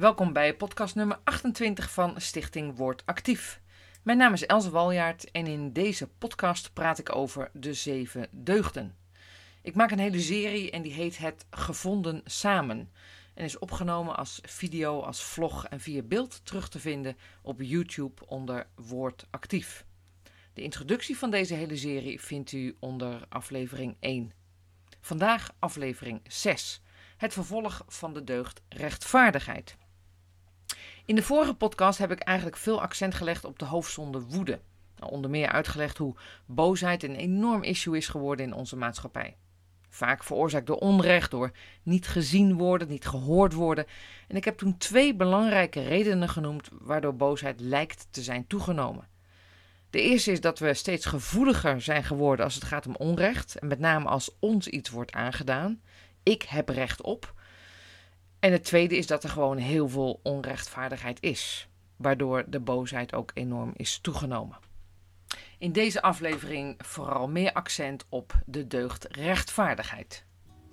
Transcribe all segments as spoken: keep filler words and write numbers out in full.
Welkom bij podcast nummer achtentwintig van Stichting Word Actief. Mijn naam is Else Waljaard en in deze podcast praat ik over de zeven deugden. Ik maak een hele serie en die heet Het Gevonden Samen en is opgenomen als video, als vlog en via beeld terug te vinden op YouTube onder Word Actief. De introductie van deze hele serie vindt u onder aflevering één. Vandaag aflevering zes, het vervolg van de deugd rechtvaardigheid. In de vorige podcast heb ik eigenlijk veel accent gelegd op de hoofdzonde woede. Onder meer uitgelegd hoe boosheid een enorm issue is geworden in onze maatschappij. Vaak veroorzaakt door onrecht, door niet gezien worden, niet gehoord worden. En ik heb toen twee belangrijke redenen genoemd waardoor boosheid lijkt te zijn toegenomen. De eerste is dat we steeds gevoeliger zijn geworden als het gaat om onrecht. En met name als ons iets wordt aangedaan. Ik heb recht op. En het tweede is dat er gewoon heel veel onrechtvaardigheid is. Waardoor de boosheid ook enorm is toegenomen. In deze aflevering vooral meer accent op de deugd rechtvaardigheid.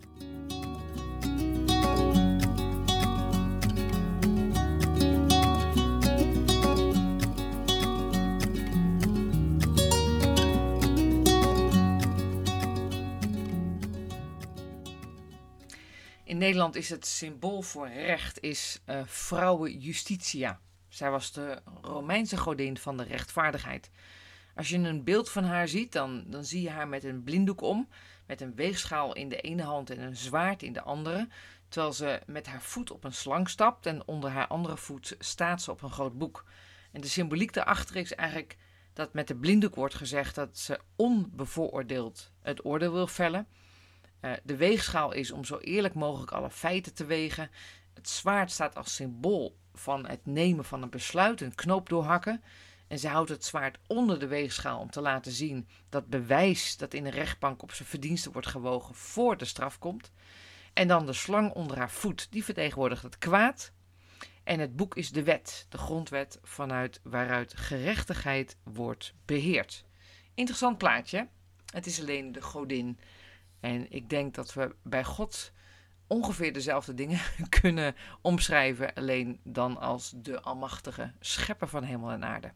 In Nederland is het symbool voor recht is uh, Vrouwe Justitia. Zij was de Romeinse godin van de rechtvaardigheid. Als je een beeld van haar ziet, dan, dan zie je haar met een blinddoek om, met een weegschaal in de ene hand en een zwaard in de andere, terwijl ze met haar voet op een slang stapt en onder haar andere voet staat ze op een groot boek. En de symboliek daarachter is eigenlijk dat met de blinddoek wordt gezegd dat ze onbevooroordeeld het oordeel wil vellen. Uh, de weegschaal is om zo eerlijk mogelijk alle feiten te wegen. Het zwaard staat als symbool van het nemen van een besluit, een knoop doorhakken. En ze houdt het zwaard onder de weegschaal om te laten zien dat bewijs dat in de rechtbank op zijn verdiensten wordt gewogen voor de straf komt. En dan de slang onder haar voet, die vertegenwoordigt het kwaad. En het boek is de wet, de grondwet vanuit waaruit gerechtigheid wordt beheerd. Interessant plaatje. Het is alleen de godin. En ik denk dat we bij God ongeveer dezelfde dingen kunnen omschrijven, alleen dan als de almachtige schepper van hemel en aarde.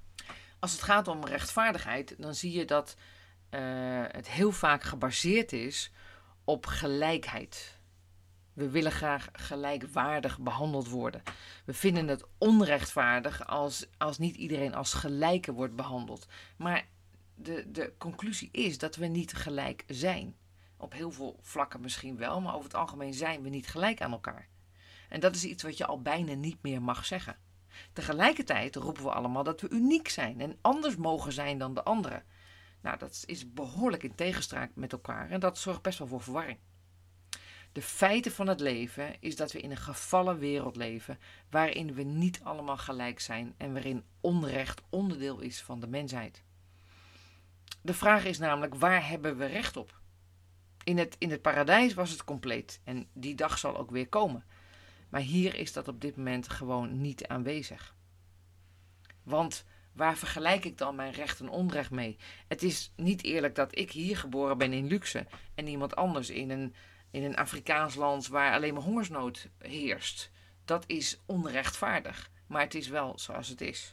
Als het gaat om rechtvaardigheid, dan zie je dat uh, het heel vaak gebaseerd is op gelijkheid. We willen graag gelijkwaardig behandeld worden. We vinden het onrechtvaardig als, als niet iedereen als gelijke wordt behandeld. Maar de, de conclusie is dat we niet gelijk zijn. Op heel veel vlakken misschien wel, maar over het algemeen zijn we niet gelijk aan elkaar. En dat is iets wat je al bijna niet meer mag zeggen. Tegelijkertijd roepen we allemaal dat we uniek zijn en anders mogen zijn dan de anderen. Nou, dat is behoorlijk in tegenspraak met elkaar en dat zorgt best wel voor verwarring. De feiten van het leven is dat we in een gevallen wereld leven waarin we niet allemaal gelijk zijn en waarin onrecht onderdeel is van de mensheid. De vraag is namelijk, waar hebben we recht op? In het, in het paradijs was het compleet en die dag zal ook weer komen. Maar hier is dat op dit moment gewoon niet aanwezig. Want waar vergelijk ik dan mijn recht en onrecht mee? Het is niet eerlijk dat ik hier geboren ben in luxe en iemand anders in een, in een Afrikaans land waar alleen maar hongersnood heerst. Dat is onrechtvaardig, maar het is wel zoals het is.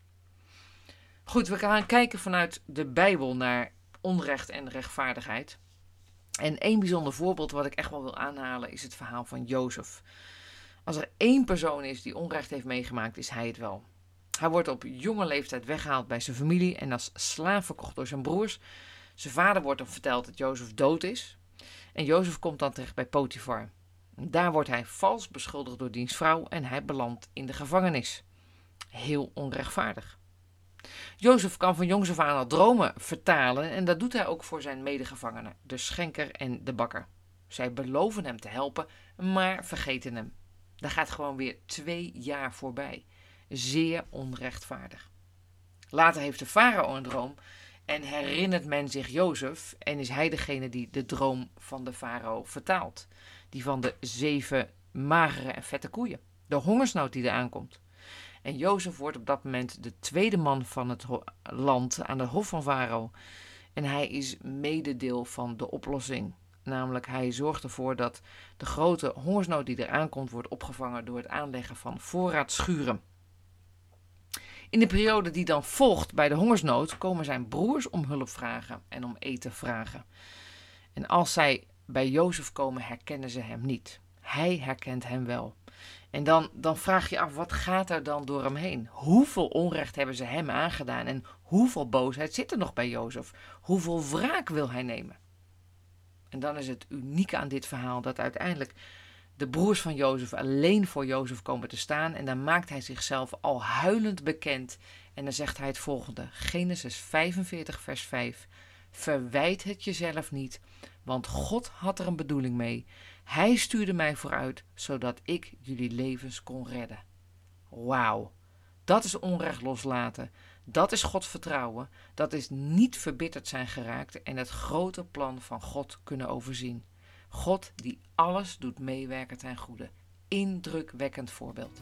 Goed, we gaan kijken vanuit de Bijbel naar onrecht en rechtvaardigheid. En één bijzonder voorbeeld wat ik echt wel wil aanhalen is het verhaal van Jozef. Als er één persoon is die onrecht heeft meegemaakt, is hij het wel. Hij wordt op jonge leeftijd weggehaald bij zijn familie en als slaaf verkocht door zijn broers. Zijn vader wordt hem verteld dat Jozef dood is. En Jozef komt dan terecht bij Potifar. Daar wordt hij vals beschuldigd door diens vrouw en hij belandt in de gevangenis. Heel onrechtvaardig. Jozef kan van jongs af aan al dromen vertalen en dat doet hij ook voor zijn medegevangenen, de schenker en de bakker. Zij beloven hem te helpen, maar vergeten hem. Daar gaat gewoon weer twee jaar voorbij. Zeer onrechtvaardig. Later heeft de farao een droom en herinnert men zich Jozef en is hij degene die de droom van de farao vertaalt. Die van de zeven magere en vette koeien. De hongersnood die er aankomt. En Jozef wordt op dat moment de tweede man van het ho- land aan de hof van farao. En hij is mededeel van de oplossing. Namelijk, hij zorgt ervoor dat de grote hongersnood die eraan komt, wordt opgevangen door het aanleggen van voorraadschuren. In de periode die dan volgt bij de hongersnood komen zijn broers om hulp vragen en om eten vragen. En als zij bij Jozef komen, herkennen ze hem niet. Hij herkent hem wel. En dan, dan vraag je af, wat gaat er dan door hem heen? Hoeveel onrecht hebben ze hem aangedaan en hoeveel boosheid zit er nog bij Jozef? Hoeveel wraak wil hij nemen? En dan is het unieke aan dit verhaal dat uiteindelijk de broers van Jozef alleen voor Jozef komen te staan. En dan maakt hij zichzelf al huilend bekend. En dan zegt hij het volgende. Genesis vijfenveertig vers vijf. Verwijt het jezelf niet, want God had er een bedoeling mee. Hij stuurde mij vooruit, zodat ik jullie levens kon redden. Wauw, dat is onrecht loslaten. Dat is God vertrouwen. Dat is niet verbitterd zijn geraakt en het grote plan van God kunnen overzien. God die alles doet meewerken ten goede. Indrukwekkend voorbeeld.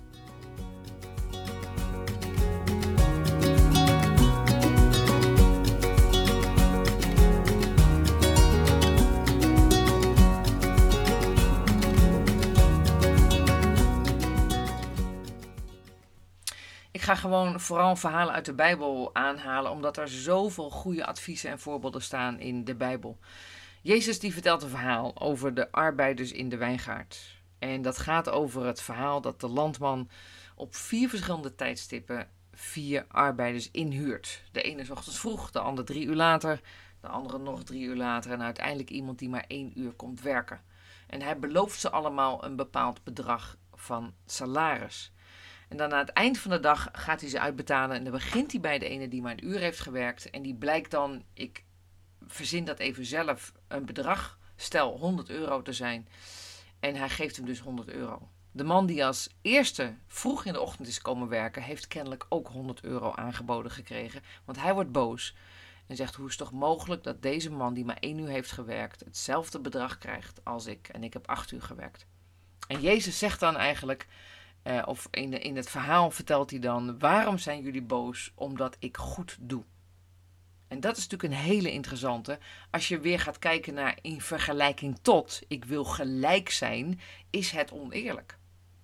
Ik ga gewoon vooral verhalen uit de Bijbel aanhalen, omdat er zoveel goede adviezen en voorbeelden staan in de Bijbel. Jezus die vertelt een verhaal over de arbeiders in de wijngaard. En dat gaat over het verhaal dat de landman op vier verschillende tijdstippen vier arbeiders inhuurt. De ene 's ochtends vroeg, de andere drie uur later, de andere nog drie uur later en uiteindelijk iemand die maar één uur komt werken. En hij belooft ze allemaal een bepaald bedrag van salaris. En dan aan het eind van de dag gaat hij ze uitbetalen en dan begint hij bij de ene die maar een uur heeft gewerkt en die blijkt dan, ik verzin dat even zelf, een bedrag, stel honderd euro te zijn. En hij geeft hem dus honderd euro. De man die als eerste vroeg in de ochtend is komen werken, heeft kennelijk ook honderd euro aangeboden gekregen. Want hij wordt boos en zegt, hoe is het toch mogelijk dat deze man die maar één uur heeft gewerkt, hetzelfde bedrag krijgt als ik en ik heb acht uur gewerkt. En Jezus zegt dan eigenlijk, uh, of in, de, in het verhaal vertelt hij dan, waarom zijn jullie boos? Omdat ik goed doe. En dat is natuurlijk een hele interessante. Als je weer gaat kijken naar in vergelijking tot, ik wil gelijk zijn, is het oneerlijk.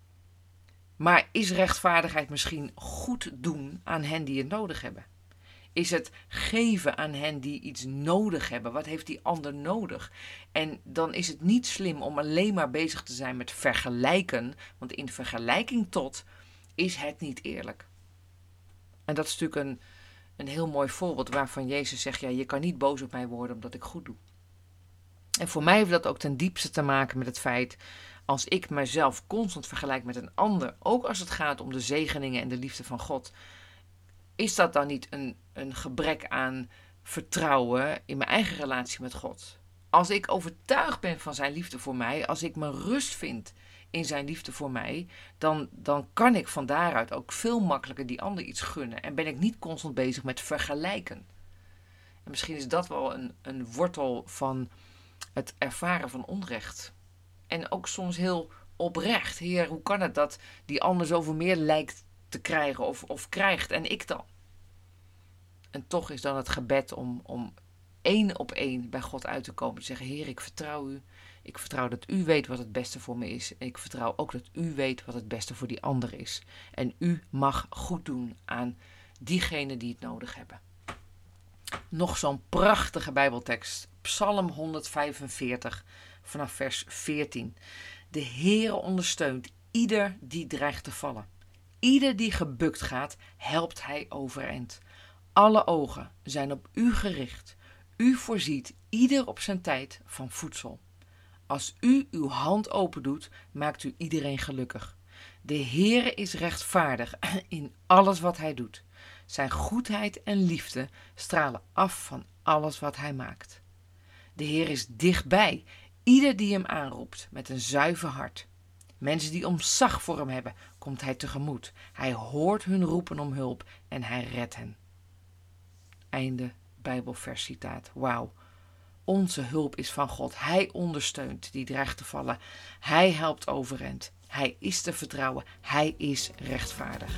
Maar is rechtvaardigheid misschien goed doen aan hen die het nodig hebben? Is het geven aan hen die iets nodig hebben? Wat heeft die ander nodig? En dan is het niet slim om alleen maar bezig te zijn met vergelijken, want in vergelijking tot is het niet eerlijk. En dat is natuurlijk een Een heel mooi voorbeeld waarvan Jezus zegt, ja, je kan niet boos op mij worden omdat ik goed doe. En voor mij heeft dat ook ten diepste te maken met het feit, als ik mezelf constant vergelijk met een ander, ook als het gaat om de zegeningen en de liefde van God, is dat dan niet een, een gebrek aan vertrouwen in mijn eigen relatie met God? Als ik overtuigd ben van zijn liefde voor mij, als ik mijn rust vind in zijn liefde voor mij, dan, dan kan ik van daaruit ook veel makkelijker die ander iets gunnen. En ben ik niet constant bezig met vergelijken. En misschien is dat wel een, een wortel van het ervaren van onrecht. En ook soms heel oprecht. Heer, hoe kan het dat die ander zoveel meer lijkt te krijgen of, of krijgt en ik dan? En toch is dan het gebed om, om één op één bij God uit te komen. Te zeggen, Heer, ik vertrouw u. Ik vertrouw dat u weet wat het beste voor me is. En ik vertrouw ook dat u weet wat het beste voor die ander is. En u mag goed doen aan diegenen die het nodig hebben. Nog zo'n prachtige Bijbeltekst. Psalm honderdvijfenveertig vanaf vers veertien. De Heere ondersteunt ieder die dreigt te vallen. Ieder die gebukt gaat, helpt hij overeind. Alle ogen zijn op u gericht. U voorziet ieder op zijn tijd van voedsel. Als u uw hand opendoet, maakt u iedereen gelukkig. De Heere is rechtvaardig in alles wat hij doet. Zijn goedheid en liefde stralen af van alles wat hij maakt. De Heer is dichtbij, ieder die hem aanroept met een zuiver hart. Mensen die ontzag voor hem hebben, komt hij tegemoet. Hij hoort hun roepen om hulp en hij redt hen. Einde Bijbelverscitaat. Wauw. Onze hulp is van God. Hij ondersteunt die dreigt te vallen. Hij helpt overeind. Hij is te vertrouwen. Hij is rechtvaardig.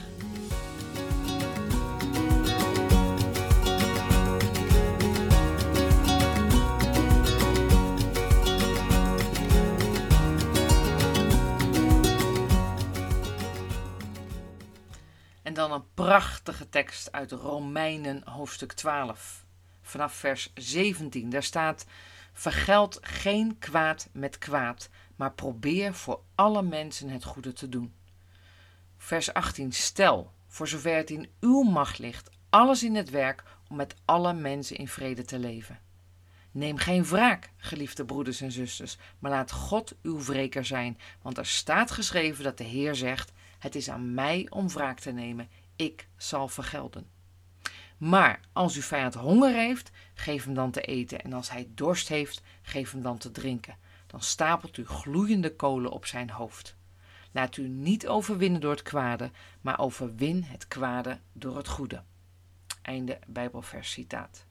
prachtige tekst uit Romeinen hoofdstuk twaalf. Vanaf vers zeventien. Daar staat: vergeld geen kwaad met kwaad, maar probeer voor alle mensen het goede te doen. Vers achttien. Stel, voor zover het in uw macht ligt, alles in het werk om met alle mensen in vrede te leven. Neem geen wraak, geliefde broeders en zusters, maar laat God uw wreker zijn, want er staat geschreven dat de Heer zegt: het is aan mij om wraak te nemen, ik zal vergelden. Maar als uw vijand honger heeft, geef hem dan te eten, en als hij dorst heeft, geef hem dan te drinken. Dan stapelt u gloeiende kolen op zijn hoofd. Laat u niet overwinnen door het kwade, maar overwin het kwade door het goede. Einde Bijbelvers citaat.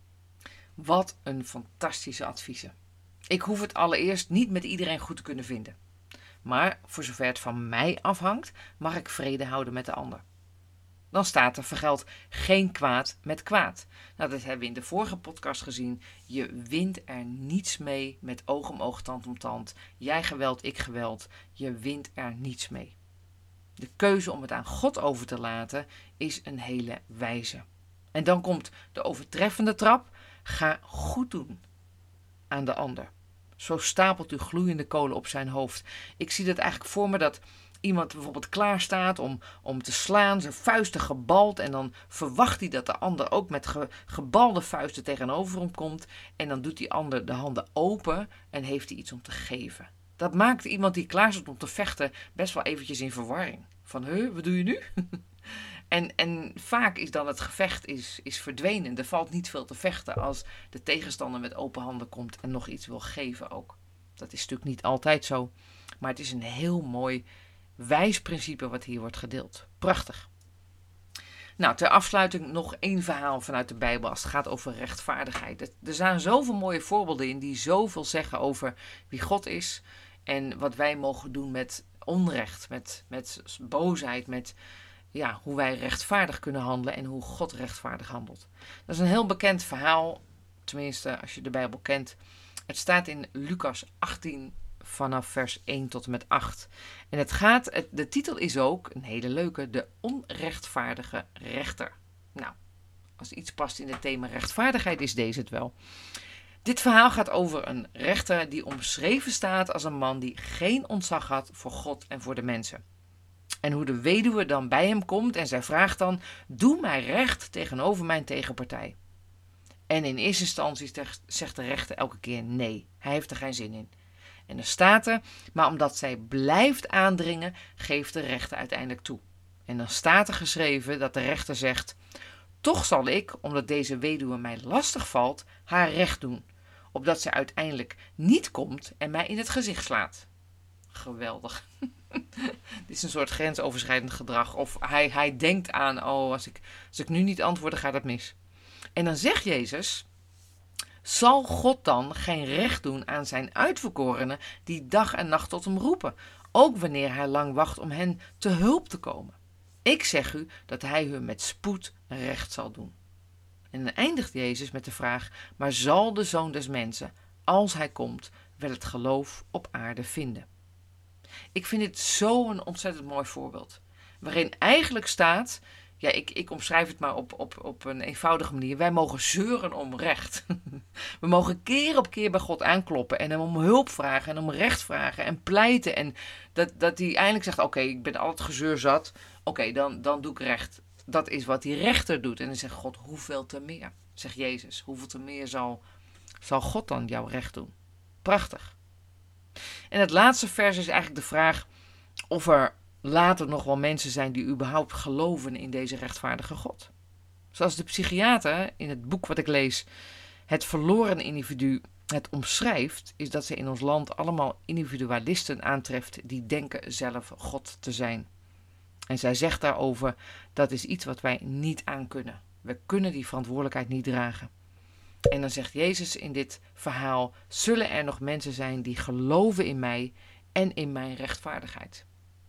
Wat een fantastische adviezen. Ik hoef het allereerst niet met iedereen goed te kunnen vinden. Maar voor zover het van mij afhangt, mag ik vrede houden met de ander. Dan staat er: vergeld geen kwaad met kwaad. Nou, dat hebben we in de vorige podcast gezien. Je wint er niets mee met oog om oog, tand om tand. Jij geweld, ik geweld. Je wint er niets mee. De keuze om het aan God over te laten is een hele wijze. En dan komt de overtreffende trap: ga goed doen aan de ander. Zo stapelt u gloeiende kolen op zijn hoofd. Ik zie dat eigenlijk voor me, dat iemand bijvoorbeeld klaar staat om, om te slaan, zijn vuisten gebald, en dan verwacht hij dat de ander ook met ge, gebalde vuisten tegenover hem komt, en dan doet die ander de handen open en heeft hij iets om te geven. Dat maakt iemand die klaar staat om te vechten best wel eventjes in verwarring. Van, huh, wat doe je nu? En, en vaak is dan het gevecht is, is verdwenen. Er valt niet veel te vechten als de tegenstander met open handen komt en nog iets wil geven ook. Dat is natuurlijk niet altijd zo. Maar het is een heel mooi wijs principe wat hier wordt gedeeld. Prachtig. Nou, ter afsluiting nog één verhaal vanuit de Bijbel als het gaat over rechtvaardigheid. Er zijn zoveel mooie voorbeelden in die zoveel zeggen over wie God is en wat wij mogen doen met onrecht, met, met boosheid, met ja, hoe wij rechtvaardig kunnen handelen en hoe God rechtvaardig handelt. Dat is een heel bekend verhaal, tenminste als je de Bijbel kent. Het staat in Lucas achttien vanaf vers één tot en met acht. En het gaat, het, de titel is ook een hele leuke: de onrechtvaardige rechter. Nou, als iets past in het thema rechtvaardigheid is deze het wel. Dit verhaal gaat over een rechter die omschreven staat als een man die geen ontzag had voor God en voor de mensen. En hoe de weduwe dan bij hem komt en zij vraagt dan: doe mij recht tegenover mijn tegenpartij. En in eerste instantie zegt de rechter elke keer nee, hij heeft er geen zin in. En er staat er: maar omdat zij blijft aandringen, geeft de rechter uiteindelijk toe. En dan staat er geschreven dat de rechter zegt: toch zal ik, omdat deze weduwe mij lastig valt, haar recht doen, opdat zij uiteindelijk niet komt en mij in het gezicht slaat. Geweldig. Dit is een soort grensoverschrijdend gedrag. Of hij, hij denkt aan: oh, als ik, als ik nu niet antwoord, dan gaat het mis. En dan zegt Jezus: zal God dan geen recht doen aan zijn uitverkorenen die dag en nacht tot hem roepen, ook wanneer hij lang wacht om hen te hulp te komen? Ik zeg u dat hij hun met spoed recht zal doen. En dan eindigt Jezus met de vraag: maar zal de Zoon des Mensen, als hij komt, wel het geloof op aarde vinden? Ik vind dit zo'n ontzettend mooi voorbeeld, waarin eigenlijk staat, ja, ik, ik omschrijf het maar op, op, op een eenvoudige manier: wij mogen zeuren om recht. We mogen keer op keer bij God aankloppen en hem om hulp vragen en om recht vragen en pleiten. En dat, dat hij eindelijk zegt: oké, okay, ik ben al het gezeur zat, oké, okay, dan, dan doe ik recht. Dat is wat die rechter doet. En dan zegt God: hoeveel te meer? Zegt Jezus: hoeveel te meer zal, zal God dan jouw recht doen? Prachtig. En het laatste vers is eigenlijk de vraag of er later nog wel mensen zijn die überhaupt geloven in deze rechtvaardige God. Zoals de psychiater in het boek wat ik lees het verloren individu het omschrijft, is dat ze in ons land allemaal individualisten aantreft die denken zelf God te zijn. En zij zegt daarover: dat is iets wat wij niet aankunnen. We kunnen die verantwoordelijkheid niet dragen. En dan zegt Jezus in dit verhaal: zullen er nog mensen zijn die geloven in mij en in mijn rechtvaardigheid?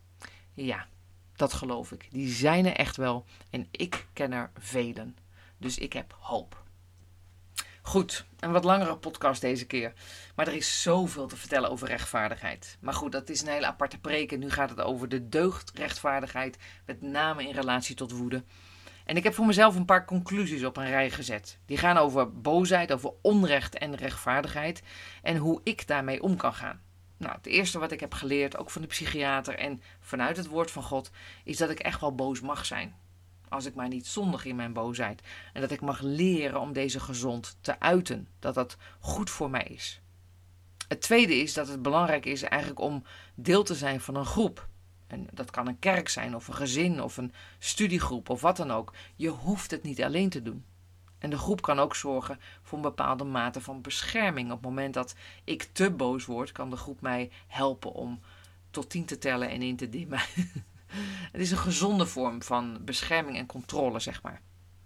Ja, dat geloof ik. Die zijn er echt wel en ik ken er velen. Dus ik heb hoop. Goed, een wat langere podcast deze keer. Maar er is zoveel te vertellen over rechtvaardigheid. Maar goed, dat is een hele aparte preek. En nu gaat het over de deugdrechtvaardigheid, met name in relatie tot woede. En ik heb voor mezelf een paar conclusies op een rij gezet. Die gaan over boosheid, over onrecht en rechtvaardigheid en hoe ik daarmee om kan gaan. Nou, het eerste wat ik heb geleerd, ook van de psychiater en vanuit het woord van God, is dat ik echt wel boos mag zijn. Als ik maar niet zondig in mijn boosheid. En dat ik mag leren om deze gezond te uiten. Dat dat goed voor mij is. Het tweede is dat het belangrijk is eigenlijk om deel te zijn van een groep. En dat kan een kerk zijn of een gezin of een studiegroep of wat dan ook. Je hoeft het niet alleen te doen. En de groep kan ook zorgen voor een bepaalde mate van bescherming. Op het moment dat ik te boos word, kan de groep mij helpen om tot tien te tellen en in te dimmen. Het is een gezonde vorm van bescherming en controle, zeg maar.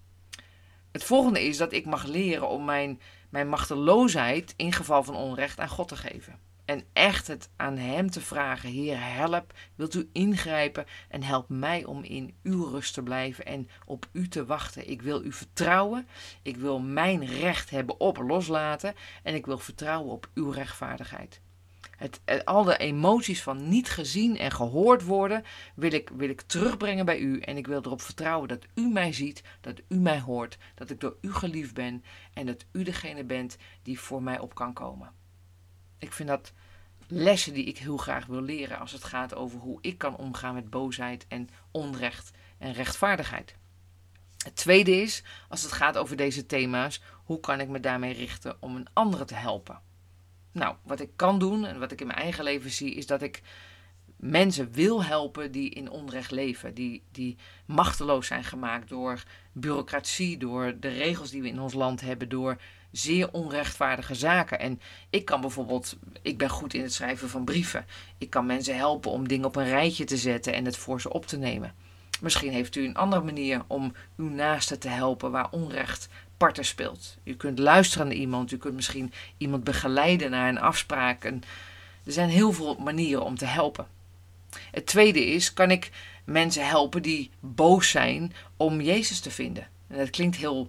Het volgende is dat ik mag leren om mijn, mijn machteloosheid in geval van onrecht aan God te geven. En echt het aan hem te vragen. Heer, help, wilt u ingrijpen en help mij om in uw rust te blijven en op u te wachten. Ik wil u vertrouwen. Ik wil mijn recht hebben op loslaten. En ik wil vertrouwen op uw rechtvaardigheid. Het, al de emoties van niet gezien en gehoord worden, wil ik, wil ik terugbrengen bij u. En ik wil erop vertrouwen dat u mij ziet, dat u mij hoort, dat ik door u geliefd ben en dat u degene bent die voor mij op kan komen. Ik vind dat lessen die ik heel graag wil leren als het gaat over hoe ik kan omgaan met boosheid en onrecht en rechtvaardigheid. Het tweede is, als het gaat over deze thema's, hoe kan ik me daarmee richten om een andere te helpen? Nou, wat ik kan doen en wat ik in mijn eigen leven zie, is dat ik mensen wil helpen die in onrecht leven. Die, die machteloos zijn gemaakt door bureaucratie, door de regels die we in ons land hebben, door zeer onrechtvaardige zaken. En ik kan bijvoorbeeld, ik ben goed in het schrijven van brieven. Ik kan mensen helpen om dingen op een rijtje te zetten en het voor ze op te nemen. Misschien heeft u een andere manier om uw naaste te helpen waar onrecht parten speelt. U kunt luisteren naar iemand, u kunt misschien iemand begeleiden naar een afspraak. En er zijn heel veel manieren om te helpen. Het tweede is, kan ik mensen helpen die boos zijn om Jezus te vinden? En dat klinkt heel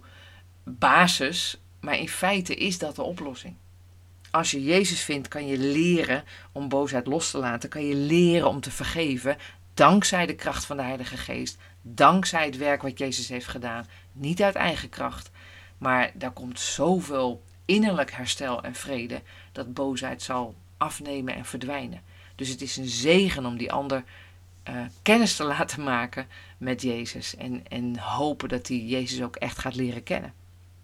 basis, maar in feite is dat de oplossing. Als je Jezus vindt, kan je leren om boosheid los te laten. Kan je leren om te vergeven, dankzij de kracht van de Heilige Geest. Dankzij het werk wat Jezus heeft gedaan. Niet uit eigen kracht. Maar daar komt zoveel innerlijk herstel en vrede, dat boosheid zal afnemen en verdwijnen. Dus het is een zegen om die ander uh, kennis te laten maken met Jezus. En, en hopen dat hij Jezus ook echt gaat leren kennen.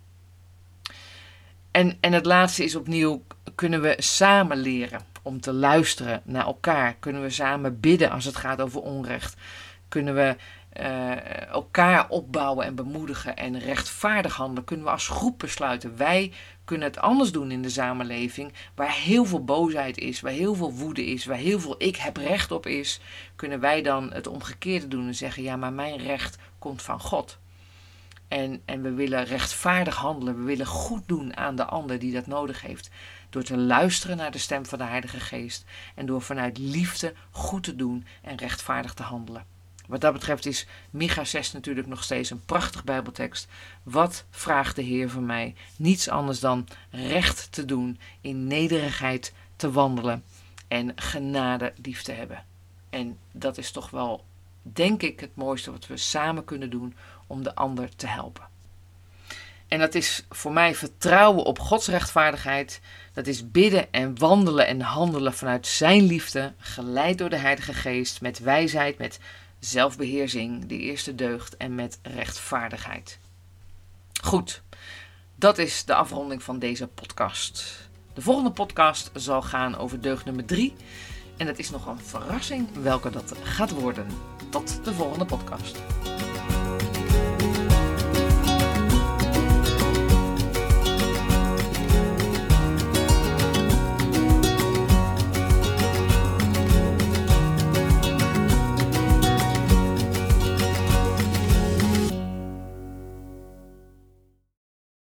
En, en het laatste is opnieuw, kunnen we samen leren om te luisteren naar elkaar. Kunnen we samen bidden als het gaat over onrecht. Kunnen we uh, elkaar opbouwen en bemoedigen en rechtvaardig handelen. Kunnen we als groep besluiten. Wij kunnen het anders doen in de samenleving. Waar heel veel boosheid is, waar heel veel woede is, waar heel veel ik heb recht op is. Kunnen wij dan het omgekeerde doen en zeggen, ja, maar mijn recht komt van God. En, en we willen rechtvaardig handelen. We willen goed doen aan de ander die dat nodig heeft. Door te luisteren naar de stem van de Heilige Geest. En door vanuit liefde goed te doen en rechtvaardig te handelen. Wat dat betreft is Micha zes natuurlijk nog steeds een prachtig Bijbeltekst. Wat vraagt de Heer van mij? Niets anders dan recht te doen, in nederigheid te wandelen en genade lief te hebben. En dat is toch wel, denk ik, het mooiste wat we samen kunnen doen om de ander te helpen. En dat is voor mij vertrouwen op Gods rechtvaardigheid. Dat is bidden en wandelen en handelen vanuit zijn liefde, geleid door de Heilige Geest, met wijsheid, met zelfbeheersing, de eerste deugd, en met rechtvaardigheid. Goed, dat is de afronding van deze podcast. De volgende podcast zal gaan over deugd nummer drie. En dat is nog een verrassing welke dat gaat worden. Tot de volgende podcast.